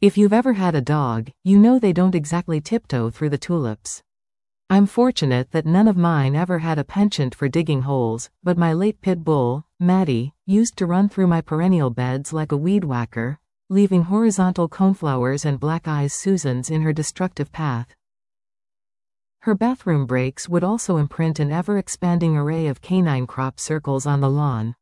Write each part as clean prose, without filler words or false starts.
If you've ever had a dog, you know they don't exactly tiptoe through the tulips. I'm fortunate that none of mine ever had a penchant for digging holes, but my late pit bull, Maddie, used to run through my perennial beds like a weed whacker, leaving horizontal coneflowers and black-eyed Susans in her destructive path. Her bathroom breaks would also imprint an ever-expanding array of canine crop circles on the lawn.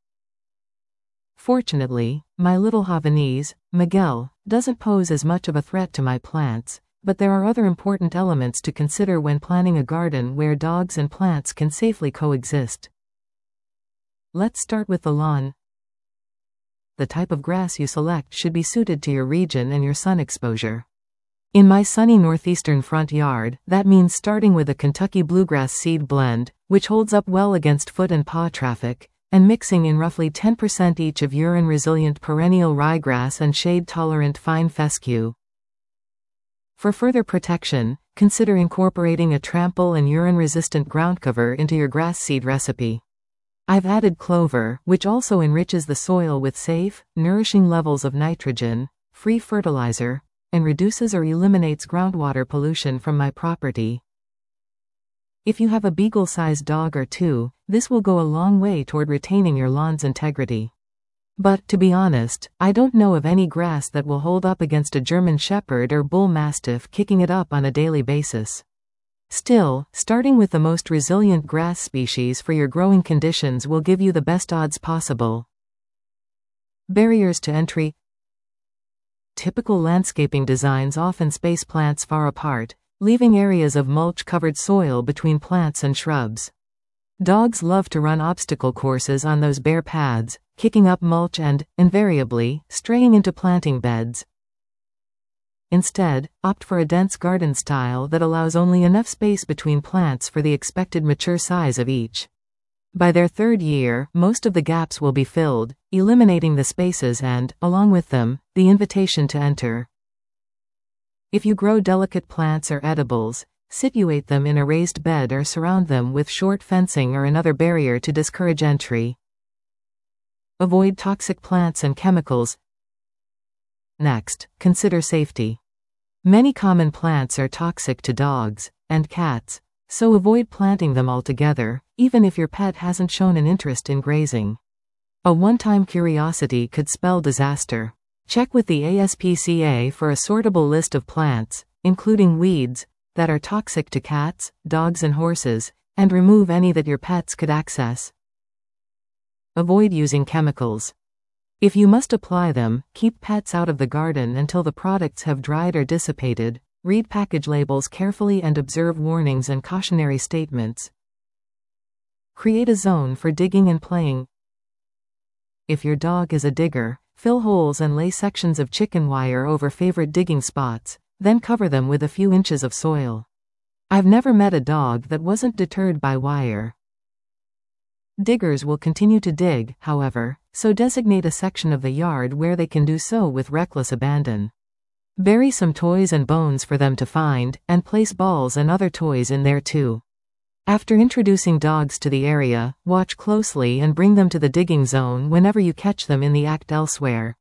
Fortunately, my little Havanese, Miguel, doesn't pose as much of a threat to my plants, but there are other important elements to consider when planning a garden where dogs and plants can safely coexist. Let's start with the lawn. The type of grass you select should be suited to your region and your sun exposure. In my sunny northeastern front yard, that means starting with a Kentucky bluegrass seed blend, which holds up well against foot and paw traffic, and mixing in roughly 10% each of urine-resilient perennial ryegrass and shade-tolerant fine fescue. For further protection, consider incorporating a trample and urine-resistant ground cover into your grass seed recipe. I've added clover, which also enriches the soil with safe, nourishing levels of nitrogen, free fertilizer, and reduces or eliminates groundwater pollution from my property. If you have a beagle-sized dog or two, this will go a long way toward retaining your lawn's integrity. But, to be honest, I don't know of any grass that will hold up against a German Shepherd or Bull Mastiff kicking it up on a daily basis. Still, starting with the most resilient grass species for your growing conditions will give you the best odds possible. Barriers to entry. Typical landscaping designs often space plants far apart, leaving areas of mulch-covered soil between plants and shrubs. Dogs love to run obstacle courses on those bare paths, kicking up mulch and, invariably, straying into planting beds. Instead, opt for a dense garden style that allows only enough space between plants for the expected mature size of each. By their third year, most of the gaps will be filled, eliminating the spaces and, along with them, the invitation to enter. If you grow delicate plants or edibles, situate them in a raised bed or surround them with short fencing or another barrier to discourage entry. Avoid toxic plants and chemicals. Next, consider safety. Many common plants are toxic to dogs and cats, so avoid planting them altogether, even if your pet hasn't shown an interest in grazing. A one-time curiosity could spell disaster. Check with the ASPCA for a sortable list of plants, including weeds, that are toxic to cats, dogs and horses, and remove any that your pets could access. Avoid using chemicals. If you must apply them, keep pets out of the garden until the products have dried or dissipated. Read package labels carefully and observe warnings and cautionary statements. Create a zone for digging and playing. If your dog is a digger, fill holes and lay sections of chicken wire over favorite digging spots, then cover them with a few inches of soil. I've never met a dog that wasn't deterred by wire. Diggers will continue to dig, however, so designate a section of the yard where they can do so with reckless abandon. Bury some toys and bones for them to find, and place balls and other toys in there too. After introducing dogs to the area, watch closely and bring them to the digging zone whenever you catch them in the act elsewhere.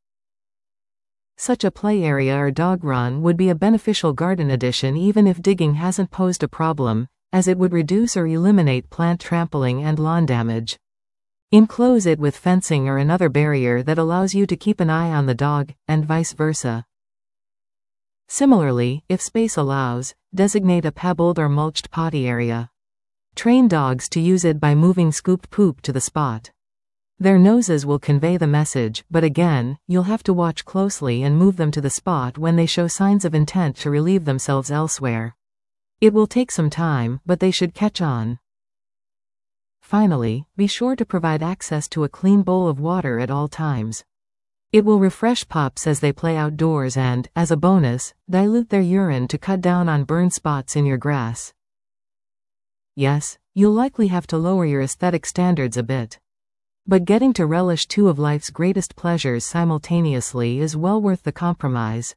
Such a play area or dog run would be a beneficial garden addition even if digging hasn't posed a problem, as it would reduce or eliminate plant trampling and lawn damage. Enclose it with fencing or another barrier that allows you to keep an eye on the dog, and vice versa. Similarly, if space allows, designate a pebbled or mulched potty area. Train dogs to use it by moving scooped poop to the spot. Their noses will convey the message, but again, you'll have to watch closely and move them to the spot when they show signs of intent to relieve themselves elsewhere. It will take some time, but they should catch on. Finally, be sure to provide access to a clean bowl of water at all times. It will refresh pups as they play outdoors and, as a bonus, dilute their urine to cut down on burn spots in your grass. Yes, you'll likely have to lower your aesthetic standards a bit. But getting to relish two of life's greatest pleasures simultaneously is well worth the compromise.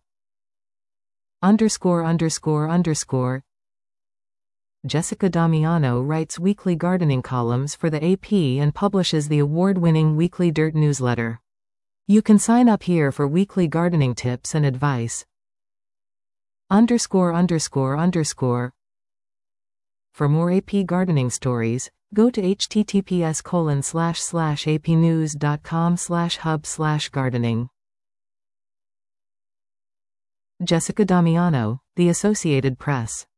____. Jessica Damiano writes weekly gardening columns for the AP and publishes the award-winning Weekly Dirt newsletter. You can sign up here for weekly gardening tips and advice. ______. For more AP gardening stories, go to https://apnews.com/hub/gardening. Jessica Damiano, The Associated Press.